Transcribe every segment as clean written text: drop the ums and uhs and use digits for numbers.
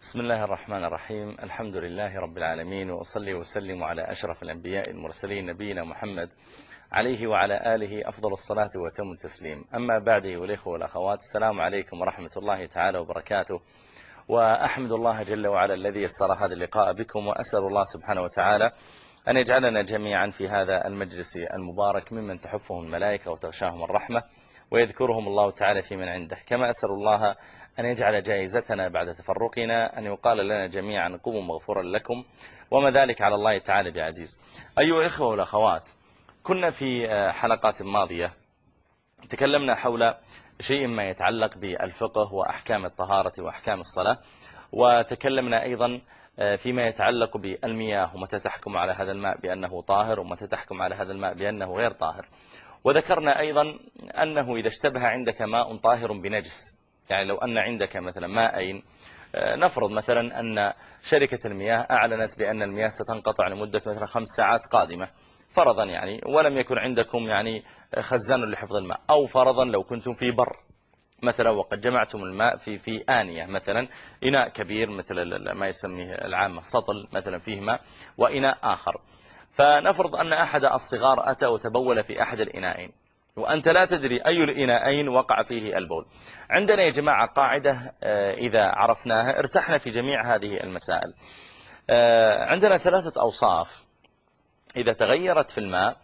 بسم الله الرحمن الرحيم. الحمد لله رب العالمين، وأصلي وسلم على أشرف الأنبياء المرسلين نبينا محمد عليه وعلى آله أفضل الصلاة وتم التسليم. أما بعد، والإخوة والأخوات، السلام عليكم ورحمة الله تعالى وبركاته. وأحمد الله جل وعلا الذي يسر هذا اللقاء بكم، وأسأل الله سبحانه وتعالى أن يجعلنا جميعا في هذا المجلس المبارك ممن تحفهم الملائكة وتغشاهم الرحمة ويذكرهم الله تعالى في من عنده. كما أسأل الله أن يجعل جائزتنا بعد تفرقنا أن يقال لنا جميعا قوموا مغفورا لكم، وما ذلك على الله تعالى بعزيز. أيها الإخوة والأخوات، كنا في حلقات ماضية تكلمنا حول شيء ما يتعلق بالفقه وأحكام الطهارة وأحكام الصلاة، وتكلمنا أيضا فيما يتعلق بالمياه ومتى تحكم على هذا الماء بأنه طاهر ومتى تحكم على هذا الماء بأنه غير طاهر. وذكرنا أيضا أنه إذا اشتبه عندك ماء طاهر بنجس، يعني لو أن عندك مثلا ماءين، نفرض مثلا أن شركة المياه أعلنت بأن المياه ستنقطع لمدة مثلا 5 ساعات قادمة فرضا، يعني ولم يكن عندكم يعني خزان لحفظ الماء، أو فرضا لو كنتم في بر مثلا وقد جمعتم الماء في آنية، مثلا إناء كبير مثل ما يسميه العامة سطل مثلا فيه ماء، وإناء آخر. فنفرض أن أحد الصغار أتى وتبول في أحد الإناءين، وأنت لا تدري أي الإناءين وقع فيه البول. عندنا يا جماعة قاعدة إذا عرفناها ارتحنا في جميع هذه المسائل. عندنا 3 أوصاف إذا تغيرت في الماء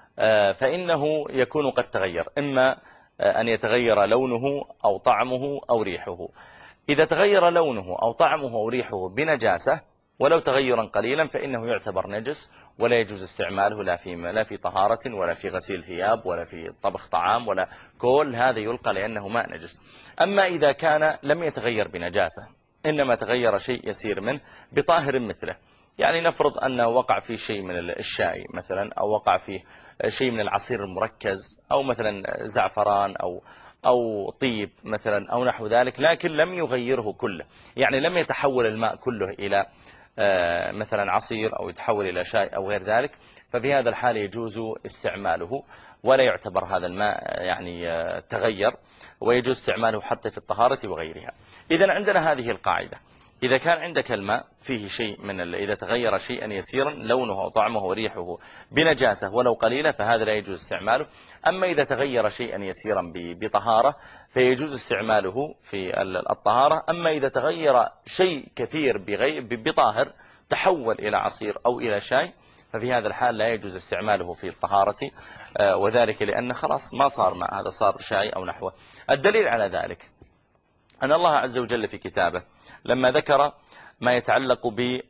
فإنه يكون قد تغير، إما أن يتغير لونه أو طعمه أو ريحه. إذا تغير لونه أو طعمه أو ريحه بنجاسة ولو تغيرا قليلا فإنه يعتبر نجس، ولا يجوز استعماله لا في طهارة ولا في غسيل ثياب ولا في طبخ طعام، ولا كل هذا يلقى لأنه ماء نجس. أما إذا كان لم يتغير بنجاسة، إنما تغير شيء يسير منه بطاهر مثله، يعني نفرض أنه وقع فيه شيء من الشاي مثلا، أو وقع فيه شيء من العصير المركز، أو مثلا زعفران أو طيب مثلا أو نحو ذلك، لكن لم يغيره كله، يعني لم يتحول الماء كله إلى مثلا عصير أو يتحول إلى شاي أو غير ذلك، ففي هذا الحال يجوز استعماله ولا يعتبر هذا الماء يعني تغير، ويجوز استعماله حتى في الطهارة وغيرها. إذن عندنا هذه القاعدة: إذا كان عندك الماء فيه شيء إذا تغير شيئا يسيرا لونه وطعمه وريحه بنجاسة ولو قليلة فهذا لا يجوز استعماله. أما إذا تغير شيئا يسيرا بطهارة فيجوز استعماله في الطهارة. أما إذا تغير شيء كثير بطاهر تحول إلى عصير أو إلى شاي ففي هذا الحال لا يجوز استعماله في الطهارة، وذلك لأن خلاص ما صار ماء، هذا صار شاي أو نحوه. الدليل على ذلك أن الله عز وجل في كتابه لما ذكر ما يتعلق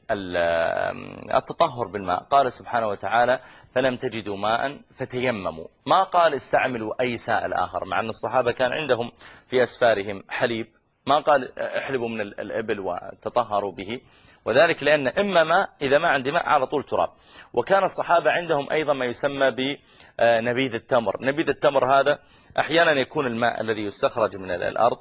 بالتطهر بالماء قال سبحانه وتعالى: فلم تجدوا ماء فتيمموا. ما قال استعملوا أي سائل آخر، مع أن الصحابة كان عندهم في أسفارهم حليب، ما قال احلبوا من الإبل وتطهروا به، وذلك لأن إما ماء، إذا ما عندي ماء على طول تراب. وكان الصحابة عندهم أيضا ما يسمى بنبيذ التمر. نبيذ التمر هذا أحيانا يكون الماء الذي يستخرج من الأرض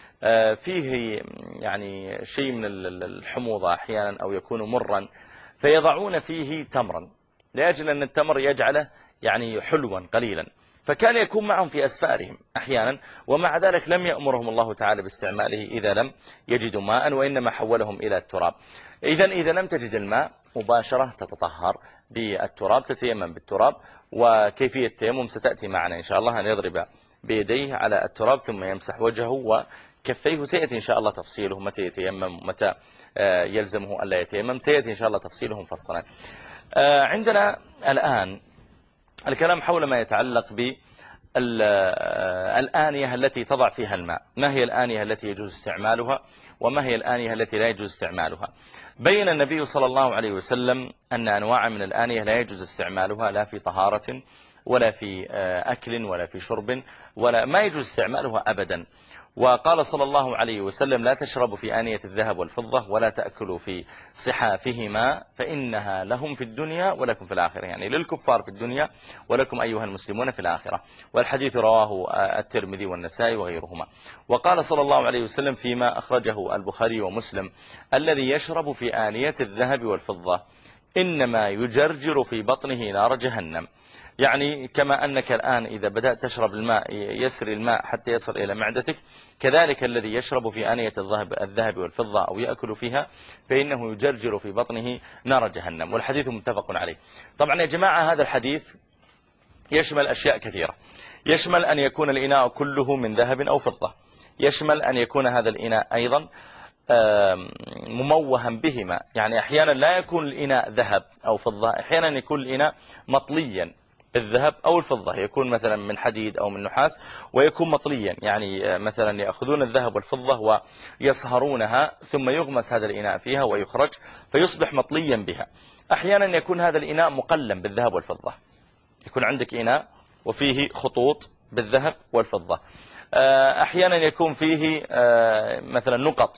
فيه يعني شيء من الحموضة أحيانا، أو يكون مرا، فيضعون فيه تمرا لأجل أن التمر يجعله يعني حلوا قليلا، فكان يكون معهم في أسفارهم أحيانا، ومع ذلك لم يأمرهم الله تعالى باستعماله إذا لم يجدوا ماء، وإنما حولهم إلى التراب. إذا لم تجد الماء مباشرة تتطهر بالتراب، تتيمم بالتراب. وكيفية التيمم ستأتي معنا إن شاء الله، أن يضرب بيديه على التراب ثم يمسح وجهه وكفيه. سيأتي إن شاء الله تفصيله متى يتيمم متى يلزمه ألا يتيمم، سيأتي إن شاء الله تفصيله مفصلا. عندنا الآن الكلام حول ما يتعلق بالآنية التي تضع فيها الماء. ما هي الآنية التي يجوز استعمالها وما هي الآنية التي لا يجوز استعمالها؟ بين النبي صلى الله عليه وسلم أن أنواع من الآنية لا يجوز استعمالها لا في طهارة ولا في أكل ولا في شرب، ولا ما يجوز استعمالها أبدا. وقال صلى الله عليه وسلم: لا تشربوا في آنية الذهب والفضة ولا تأكلوا في صحافهما فإنها لهم في الدنيا ولكم في الآخرة، يعني للكفار في الدنيا ولكم أيها المسلمون في الآخرة. والحديث رواه الترمذي والنسائي وغيرهما. وقال صلى الله عليه وسلم فيما أخرجه البخاري ومسلم: الذي يشرب في آنية الذهب والفضة إنما يجرجر في بطنه نار جهنم. يعني كما أنك الآن إذا بدأت تشرب الماء يسري الماء حتى يصل إلى معدتك، كذلك الذي يشرب في آنية الذهب والفضة أو يأكل فيها فإنه يجرجر في بطنه نار جهنم. والحديث متفق عليه. طبعا يا جماعة هذا الحديث يشمل أشياء كثيرة. يشمل أن يكون الإناء كله من ذهب أو فضة، يشمل أن يكون هذا الإناء أيضا مموها بهما، يعني أحيانا لا يكون الإناء ذهب أو فضة، أحيانا يكون الإناء مطليا بالذهب أو الفضة، يكون مثلا من حديد أو من نحاس ويكون مطليا، يعني مثلا يأخذون الذهب والفضة ويصهرونها ثم يغمس هذا الإناء فيها ويخرج فيصبح مطليا بها. أحيانا يكون هذا الإناء مقلم بالذهب والفضة، يكون عندك إناء وفيه خطوط بالذهب والفضة. أحيانا يكون فيه مثلا نقط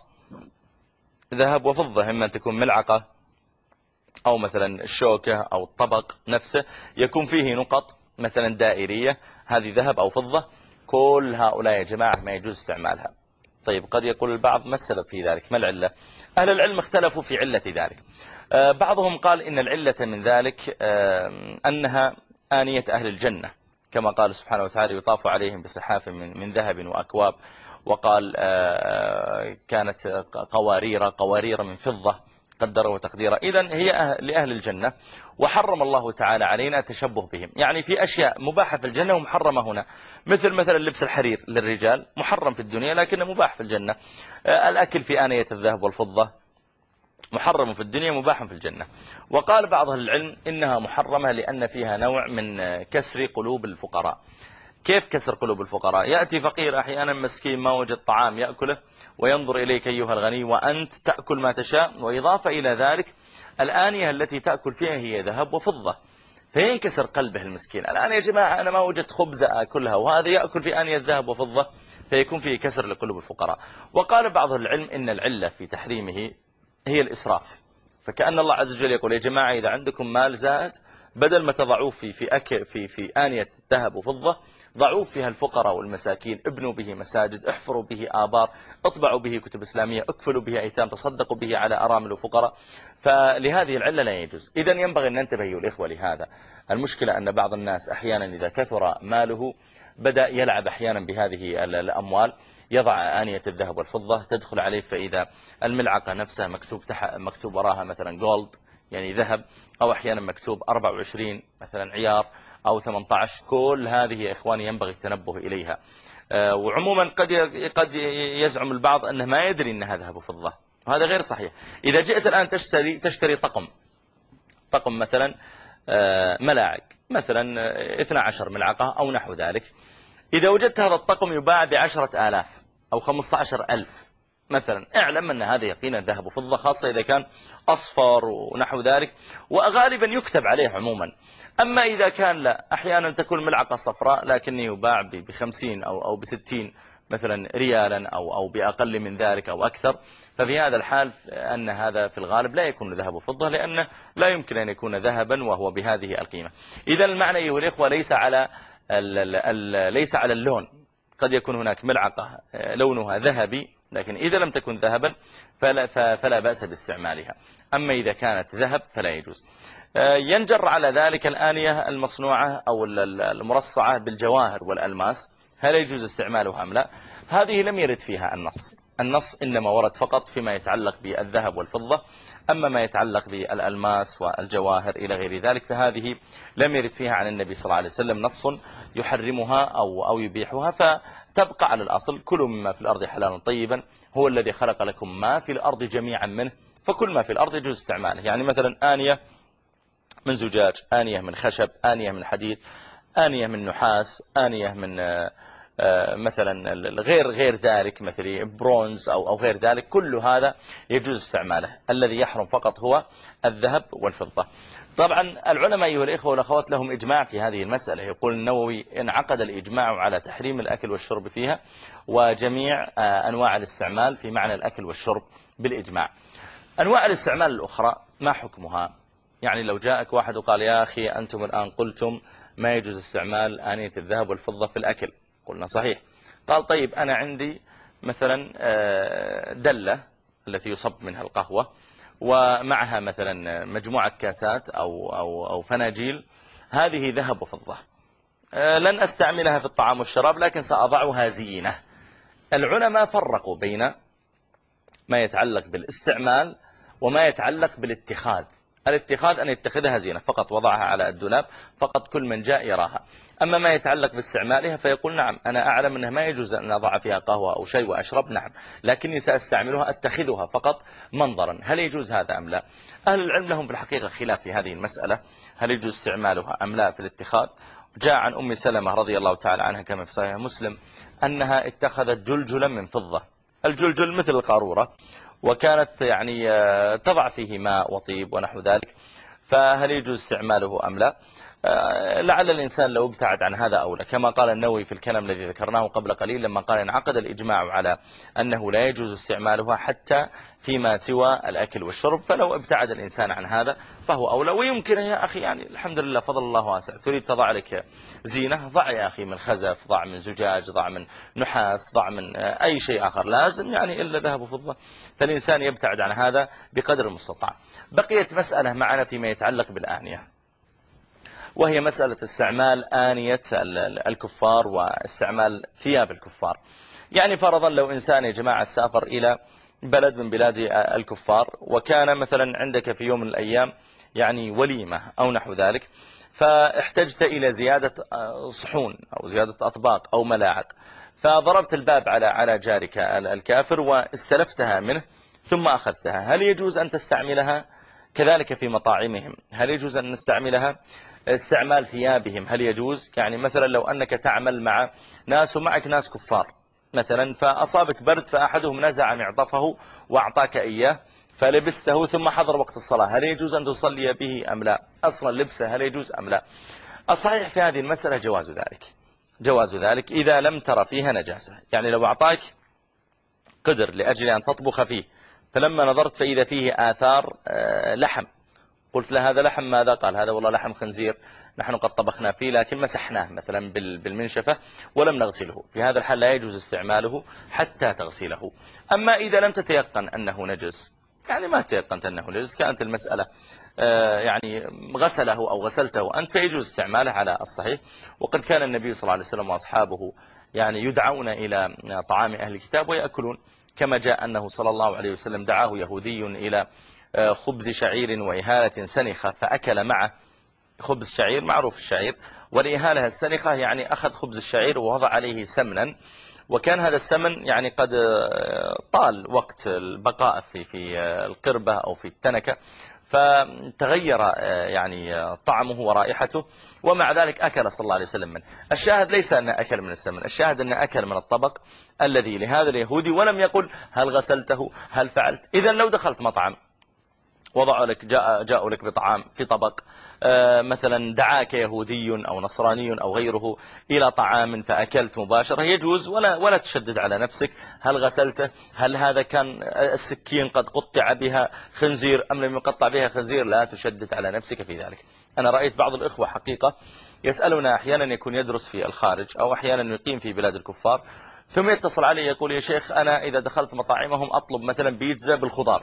ذهب وفضة، إما أن تكون ملعقة أو مثلا الشوكة أو الطبق نفسه يكون فيه نقط مثلا دائرية، هذه ذهب أو فضة. كل هؤلاء يا جماعة ما يجوز استعمالها. طيب قد يقول البعض ما السبب في ذلك، ما العلة؟ أهل العلم اختلفوا في علة ذلك. بعضهم قال إن العلة من ذلك أنها آنية أهل الجنة، كما قال سبحانه وتعالى يطاف عليهم بصحاف من ذهب وأكواب، وقال كانت قوارير من فضة قدره تقديرا. إذن هي لأهل الجنة، وحرم الله تعالى علينا التشبه بهم. يعني في أشياء مباحة في الجنة ومحرمة هنا، مثل لبس الحرير للرجال محرم في الدنيا لكنه مباح في الجنة. الأكل في آنية الذهب والفضة محرم في الدنيا مباح في الجنة. وقال بعض أهل العلم إنها محرمة لأن فيها نوع من كسر قلوب الفقراء. كيف كسر قلوب الفقراء؟ يأتي فقير أحيانا مسكين ما وجد طعام يأكله وينظر إليك أيها الغني وأنت تأكل ما تشاء، وإضافة إلى ذلك الآنية التي تأكل فيها هي ذهب وفضة، فينكسر قلبه المسكين. الآن يا جماعة أنا ما وجدت خبزة أكلها وهذا يأكل في آنية ذهب وفضة، فيكون فيه كسر لقلوب الفقراء. وقال بعض العلم إن العلة في تحريمه هي الإسراف، فكأن الله عز وجل يقول يا جماعة إذا عندكم مال زائد بدل ما تضعوه في آنية ذهب وفضة، ضعوه فيها الفقراء والمساكين، ابنوا به مساجد، احفروا به آبار، اطبعوا به كتب إسلامية، اكفلوا به أيتام، تصدقوا به على أرامل وفقراء. فلهذه العلة لا يجوز. إذن ينبغي أن ننتبه أيها الإخوة لهذا. المشكلة أن بعض الناس أحيانا إذا كثر ماله بدأ يلعب أحيانا بهذه الأموال، يضع آنية الذهب والفضة تدخل عليه، فإذا الملعقة نفسها مكتوب وراها مثلا جولد يعني ذهب، أو أحيانا مكتوب 24 مثلا عيار أو 18، كل هذه يا إخواني ينبغي التنبه إليها. وعموما قد يزعم البعض أنه ما يدري أنها ذهب وفضة، وهذا غير صحيح. إذا جئت الآن تشتري طقم مثلا ملاعق مثلا 12 ملعقة أو نحو ذلك، إذا وجدت هذا الطقم يباع ب10,000 أو 15,000 مثلا، اعلم أن هذا يقينا ذهب وفضة، خاصة إذا كان أصفر ونحو ذلك، وغالبا يكتب عليه عموما. أما إذا كان لا، أحيانا تكون ملعقة صفراء لكن يباع ب50 أو ب60 مثلا ريالا أو بأقل من ذلك أو أكثر، ففي هذا الحال أن هذا في الغالب لا يكون ذهب وفضة، لأنه لا يمكن أن يكون ذهبا وهو بهذه القيمة. إذا المعنى أيها الإخوة ليس على اللون، قد يكون هناك ملعقة لونها ذهبي لكن إذا لم تكن ذهبا فلا بأس باستعمالها. أما إذا كانت ذهب فلا يجوز. ينجر على ذلك الآنية المصنوعة أو المرصعة بالجواهر والألماس، هل يجوز استعمالها أم لا؟ هذه لم يرد فيها النص إنما ورد فقط فيما يتعلق بالذهب والفضة. أما ما يتعلق بالألماس والجواهر إلى غير ذلك فهذه لم يرد فيها عن النبي صلى الله عليه وسلم نص يحرمها أو يبيحها، فتبقى على الأصل كلوا مما في الأرض حلالا طيبا، هو الذي خلق لكم ما في الأرض جميعا منه، فكل ما في الأرض يجوز استعماله. يعني مثلا آنية من زجاج، آنية من خشب، آنية من حديد، آنية من نحاس، آنية من مثلا غير ذلك مثل برونز أو غير ذلك، كل هذا يجوز استعماله. الذي يحرم فقط هو الذهب والفضة. طبعا العلماء أيها الإخوة والأخوات لهم إجماع في هذه المسألة. يقول النووي انعقد الإجماع على تحريم الأكل والشرب فيها وجميع أنواع الاستعمال في معنى الأكل والشرب بالإجماع. أنواع الاستعمال الأخرى ما حكمها؟ يعني لو جاءك واحد وقال يا أخي أنتم الآن قلتم ما يجوز استعمال آنية الذهب والفضة في الأكل، قلنا صحيح. قال طيب أنا عندي مثلا دلة التي يصب منها القهوة ومعها مثلا مجموعة كاسات أو فناجيل، هذه ذهب وفضة، لن أستعملها في الطعام والشراب لكن سأضعها زينة. العلماء فرقوا بين ما يتعلق بالاستعمال وما يتعلق بالاتخاذ. الاتخاذ أن يتخذها زينة فقط، وضعها على الدولاب فقط كل من جاء يراها. أما ما يتعلق باستعمالها فيقول نعم أنا أعلم أنه ما يجوز أن أضع فيها قهوة أو شيء وأشرب، نعم، لكني سأستعملها أتخذها فقط منظرا. هل يجوز هذا أم لا؟ أهل العلم لهم في الحقيقة خلاف في هذه المسألة، هل يجوز استعمالها أم لا في الاتخاذ. جاء عن أم سلمة رضي الله تعالى عنها كما في صحيح مسلم أنها اتخذت جلجلا من فضة، الجلجل مثل القارورة، وكانت يعني تضع فيه ماء وطيب ونحو ذلك. فهل يجوز استعماله أم لا؟ لعل الإنسان لو ابتعد عن هذا أولى، كما قال النووي في الكلام الذي ذكرناه قبل قليل لما قال انعقد الإجماع على أنه لا يجوز استعمالها حتى فيما سوى الأكل والشرب، فلو ابتعد الإنسان عن هذا فهو أولى. ويمكن يا أخي يعني الحمد لله فضل الله واسع، تريد تضع لك زينة، ضع يا أخي من خزف، ضع من زجاج، ضع من نحاس، ضع من أي شيء آخر، لازم يعني إلا ذهب وفضة، فالإنسان يبتعد عن هذا بقدر المستطاع. بقيت مسألة معنا فيما يتعلق بالآنية، وهي مسألة استعمال آنية الكفار واستعمال ثياب الكفار. يعني فرضا لو إنسان يا جماعة سافر إلى بلد من بلاد الكفار، وكان مثلا عندك في يوم من الأيام يعني وليمة أو نحو ذلك، فاحتجت إلى زيادة صحون أو زيادة أطباق أو ملاعق، فضربت الباب على جارك الكافر واستلفتها منه ثم أخذتها، هل يجوز أن تستعملها؟ كذلك في مطاعمهم هل يجوز أن نستعملها؟ استعمال ثيابهم هل يجوز؟ يعني مثلا لو أنك تعمل مع ناس ومعك ناس كفار مثلا، فأصابك برد فأحدهم نزع معطفه وأعطاك إياه فلبسته ثم حضر وقت الصلاة، هل يجوز أن تصلي به أم لا؟ أصلا لبسه هل يجوز أم لا؟ الصحيح في هذه المسألة جواز ذلك إذا لم ترى فيها نجاسة. يعني لو أعطاك قدر لأجل أن تطبخ فيه، فلما نظرت فإذا فيه آثار لحم، قلت له هذا لحم ماذا؟ قال هذا والله لحم خنزير، نحن قد طبخنا فيه لكن مسحناه مثلا بالمنشفة ولم نغسله، في هذا الحال لا يجوز استعماله حتى تغسله. أما إذا لم تتيقن أنه نجس، يعني ما تيقنت أنه نجس، كانت المسألة يعني غسله أو غسلته أنت، فيجوز استعماله على الصحيح. وقد كان النبي صلى الله عليه وسلم وأصحابه يعني يدعون إلى طعام أهل الكتاب ويأكلون، كما جاء أنه صلى الله عليه وسلم دعاه يهودي إلى خبز شعير وإهالة سنخة فأكل معه. خبز شعير معروف الشعير، والإهالة السنخة يعني أخذ خبز الشعير ووضع عليه سمنا، وكان هذا السمن يعني قد طال وقت البقاء في القربة أو في التنكة، فتغير يعني طعمه ورائحته، ومع ذلك أكل صلى الله عليه وسلم منه. الشاهد ليس أن أكل من السمن، الشاهد أن أكل من الطبق الذي لهذا اليهودي، ولم يقل هل غسلته هل فعلت. إذن لو دخلت مطعم وضعوا لك جاءوا لك بطعام في طبق، مثلا دعاك يهودي أو نصراني أو غيره إلى طعام فأكلت مباشرة، يجوز ولا تشدد على نفسك هل غسلته، هل هذا كان السكين قد قطع بها خنزير أم لم يقطع بها خنزير، لا تشدد على نفسك في ذلك. أنا رأيت بعض الإخوة حقيقة يسألنا، أحيانا يكون يدرس في الخارج أو أحيانا يقيم في بلاد الكفار، ثم يتصل علي يقول يا شيخ أنا إذا دخلت مطاعمهم أطلب مثلا بيتزا بالخضار.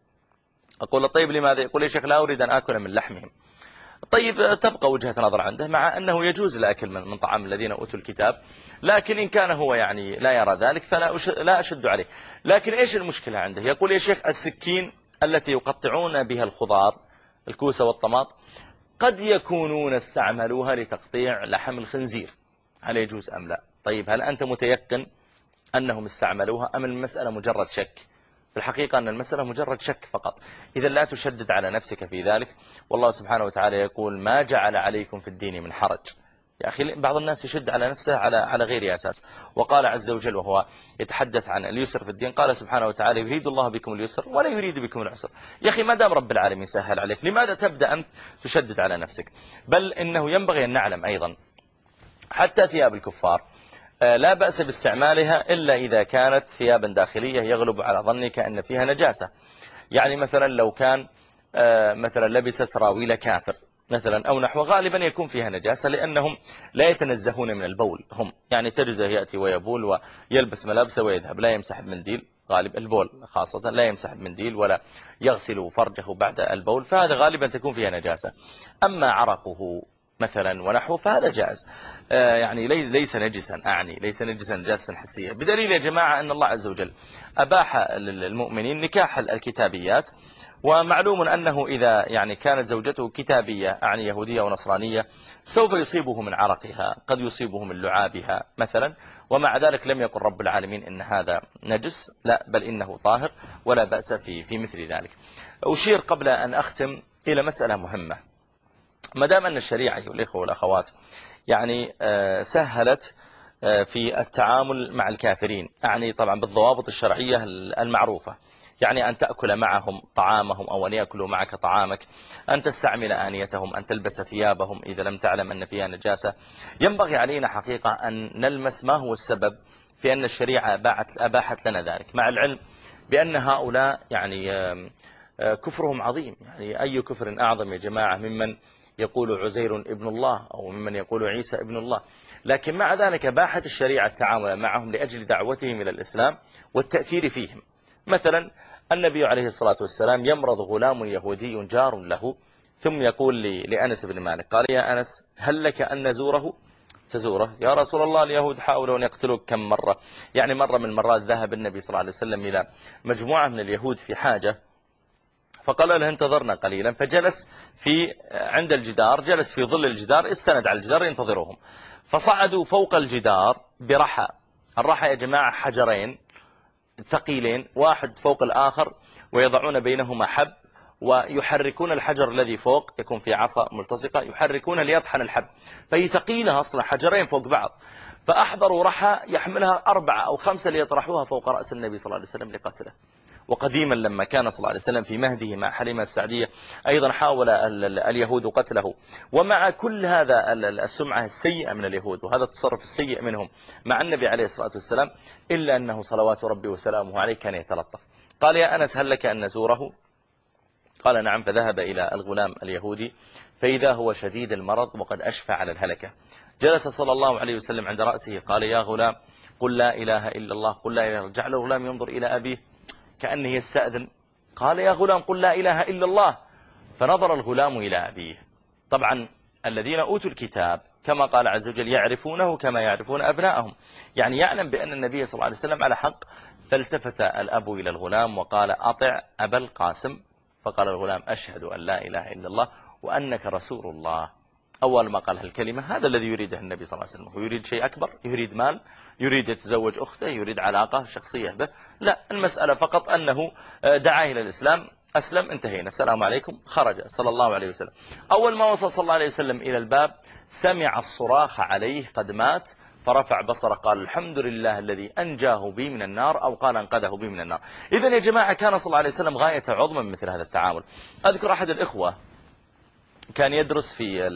أقول له طيب لماذا؟ يقول يا شيخ لا أريد أن أكل من لحمهم. طيب تبقى وجهة نظر عنده، مع أنه يجوز الأكل من طعام الذين أوتوا الكتاب، لكن إن كان هو يعني لا يرى ذلك فلا أشد عليه. لكن إيش المشكلة عنده؟ يقول يا شيخ السكين التي يقطعون بها الخضار الكوسة والطماط قد يكونون استعملوها لتقطيع لحم الخنزير، هل يجوز أم لا؟ طيب هل أنت متيقن أنهم استعملوها أم المسألة مجرد شك؟ في الحقيقة أن المسألة مجرد شك فقط، إذا لا تشدد على نفسك في ذلك. والله سبحانه وتعالى يقول ما جعل عليكم في الدين من حرج. يا أخي بعض الناس يشد على نفسه على غير أساس. وقال عز وجل وهو يتحدث عن اليسر في الدين، قال سبحانه وتعالى يريد الله بكم اليسر ولا يريد بكم العسر. يا أخي ما دام رب العالمين سهل عليك، لماذا تبدأ أنت تشدد على نفسك؟ بل إنه ينبغي أن نعلم أيضا حتى ثياب الكفار لا بأس باستعمالها إلا إذا كانت ثيابا داخلية يغلب على ظنك أن فيها نجاسة. يعني مثلا لو كان مثلا لبس سراويل كافر مثلا أو نحو، غالبا يكون فيها نجاسة لأنهم لا يتنزهون من البول، هم يعني تجده يأتي ويبول ويلبس ملابسه ويذهب لا يمسح بمنديل، غالب البول خاصة لا يمسح بمنديل ولا يغسل فرجه بعد البول، فهذا غالبا تكون فيها نجاسة. أما عرقه مثلا ونحوه فهذا جائز، يعني ليس نجسا، ليس نجسا نجاسة حسية، بدليل يا جماعة أن الله عز وجل أباح للمؤمنين نكاح الكتابيات. ومعلوم أنه إذا يعني كانت زوجته كتابية يهودية أو نصرانية سوف يصيبه من عرقها، قد يصيبه من لعابها مثلا، ومع ذلك لم يقل رب العالمين إن هذا نجس، لا بل إنه طاهر ولا بأس في مثل ذلك. أشير قبل أن أختم إلى مسألة مهمة. ما دام أن الشريعة أيها الإخوة والأخوات يعني سهلت في التعامل مع الكافرين، طبعا بالضوابط الشرعية المعروفة، يعني أن تأكل معهم طعامهم أو أن يأكلوا معك طعامك، أن تستعمل آنيتهم، أن تلبس ثيابهم إذا لم تعلم أن فيها نجاسة. ينبغي علينا حقيقة أن نلمس ما هو السبب في أن الشريعة أباحت لنا ذلك، مع العلم بأن هؤلاء يعني كفرهم عظيم. يعني أي كفر أعظم يا جماعة ممن يقول عزير ابن الله أو ممن يقول عيسى ابن الله؟ لكن مع ذلك باحت الشريعة التعامل معهم لأجل دعوتهم إلى الإسلام والتأثير فيهم. مثلا النبي عليه الصلاة والسلام يمرض غلام يهودي جار له، ثم يقول لأنس بن مالك، قال يا أنس هل لك أن نزوره؟ تزوره يا رسول الله، اليهود حاولوا أن يقتلوك كم مرة. يعني مرة من المرات ذهب النبي صلى الله عليه وسلم إلى مجموعة من اليهود في حاجة، فقال له انتظرنا قليلا، فجلس عند الجدار، جلس في ظل الجدار، استند على الجدار ينتظرهم. فصعدوا فوق الجدار برحى. الرحى يا جماعة حجرين ثقيلين واحد فوق الآخر، ويضعون بينهما حب، ويحركون الحجر الذي فوق، يكون في عصا ملتصقة، يحركون ليطحن الحب، فهي ثقيلة أصلا، حجرين فوق بعض. فأحضروا رحى يحملها 4 أو 5 ليطرحوها فوق رأس النبي صلى الله عليه وسلم لقتله. وقديما لما كان صلى الله عليه وسلم في مهده مع حليمة السعدية أيضا حاول اليهود قتله. ومع كل هذا السمعة السيئة من اليهود وهذا التصرف السيء منهم مع النبي عليه الصلاة والسلام، إلا أنه صلوات ربي وسلامه عليه كان يتلطف. قال يا أنس هل لك أن نزوره؟ قال نعم. فذهب إلى الغلام اليهودي فإذا هو شديد المرض وقد أشفى على الهلكة. جلس صلى الله عليه وسلم عند رأسه، قال يا غلام قل لا إله إلا الله، قل لا إله إلا الله. جعل الغلام ينظر إلى أبيه كأنه يستأذن، قال يا غلام قل لا إله إلا الله. فنظر الغلام إلى أبيه. طبعا الذين أوتوا الكتاب كما قال عز وجل يعرفونه كما يعرفون أبنائهم، يعني يعلم بأن النبي صلى الله عليه وسلم على حق. فالتفت الأب إلى الغلام وقال أطع أبا القاسم. فقال الغلام أشهد أن لا إله إلا الله وأنك رسول الله. أول ما قال هالكلمة هذا الذي يريده النبي صلى الله عليه وسلم. هو يريد شيء أكبر، يريد مال، يريد يتزوج أخته، يريد علاقة شخصية به، لا، المسألة فقط أنه دعاه إلى الإسلام، أسلم، انتهينا، السلام عليكم، خرج صلى الله عليه وسلم. أول ما وصل صلى الله عليه وسلم إلى الباب سمع الصراخ عليه قد مات، فرفع بصره قال الحمد لله الذي أنجاه بي من النار، أو قال أنقذه بي من النار. إذن يا جماعة كان صلى الله عليه وسلم غاية عظمى من مثل هذا التعامل. أذكر أحد الإخوة كان يدرس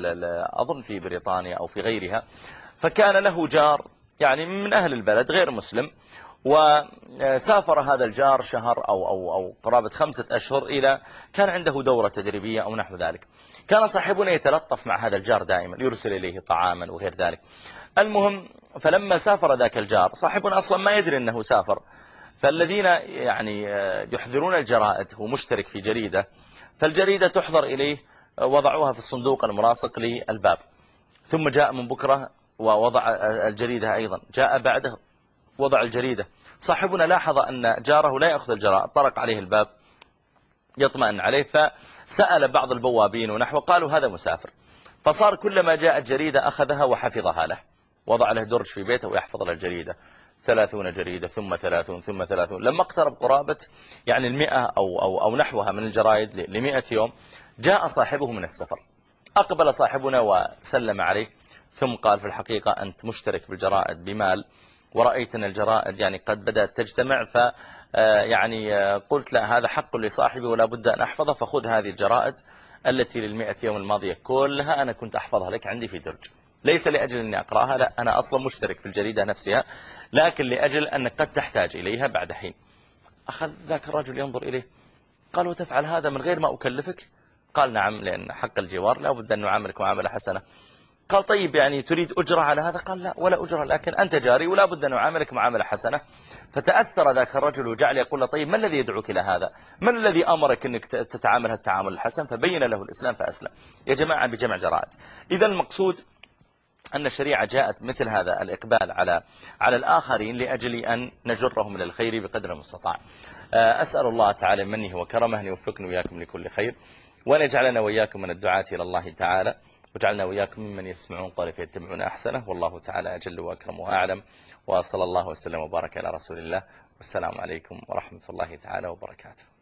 أظن في بريطانيا أو في غيرها، فكان له جار يعني من أهل البلد غير مسلم، وسافر هذا الجار شهر أو قرابة 5 أشهر كان عنده دورة تدريبية أو نحو ذلك. كان صاحبنا يتلطف مع هذا الجار دائما، يرسل إليه طعاما وغير ذلك. المهم فلما سافر ذاك الجار، صاحبنا أصلا ما يدري أنه سافر، فالذين يعني يحضرون الجرائد، هو مشترك في جريدة، فالجريدة تحضر إليه، وضعوها في الصندوق الملاصق للباب. ثم جاء من بكرة ووضع الجريدة أيضا، جاء بعده وضع الجريدة. صاحبنا لاحظ أن جاره لا يأخذ الجرائد، طرق عليه الباب يطمئن عليه، فسأل بعض البوابين ونحو، قالوا هذا مسافر. فصار كلما جاءت جريدة أخذها وحفظها له، وضع له درج في بيته ويحفظ له الجريدة، 30 جريدة ثم 30 ثم 30. لما اقترب قرابة يعني 100 أو نحوها من الجرائد ل100 يوم، جاء صاحبه من السفر. أقبل صاحبنا وسلم عليه، ثم قال في الحقيقة أنت مشترك بالجرائد بمال، ورأيت أن الجرائد يعني قد بدأت تجتمع، يعني قلت لا، هذا حق لصاحبي ولا بد أن أحفظه، فخذ هذه الجرائد التي لل100 يوم الماضية كلها أنا كنت أحفظها لك عندي في درج، ليس لأجل أني أقرأها، لا، أنا أصلا مشترك في الجريدة نفسها، لكن لأجل أنك قد تحتاج إليها بعد حين. أخذ ذاك الرجل ينظر إليه، قال وتفعل هذا من غير ما أكلفك؟ قال نعم، لأن حق الجوار لا بد أن نعاملك معاملة حسنة. قال طيب يعني تريد أجرة على هذا؟ قال لا ولا أجرة، لكن أنت جاري ولا بد أن أعاملك معاملة حسنة. فتأثر ذاك الرجل وجعل يقول له طيب ما الذي يدعوك إلى هذا؟ من الذي أمرك أنك تتعامل التعامل الحسن؟ فبين له الإسلام فأسلم. يا جماعة بجمع جرائد. إذا المقصود أن الشريعة جاءت مثل هذا الإقبال على الآخرين لأجل أن نجرهم إلى الخير بقدر المستطاع. أسأل الله تعالى منه وكرمه أن يوفقني وإياكم لكل خير، وأن يجعلنا وإياكم من الدعاة إلى الله تعالى، وجعلنا وإياكم ممن يسمعون قول فيتبعون أحسنه. والله تعالى أجل وأكرم وأعلم، وصلى الله وسلم وبارك على رسول الله. والسلام عليكم ورحمة الله تعالى وبركاته.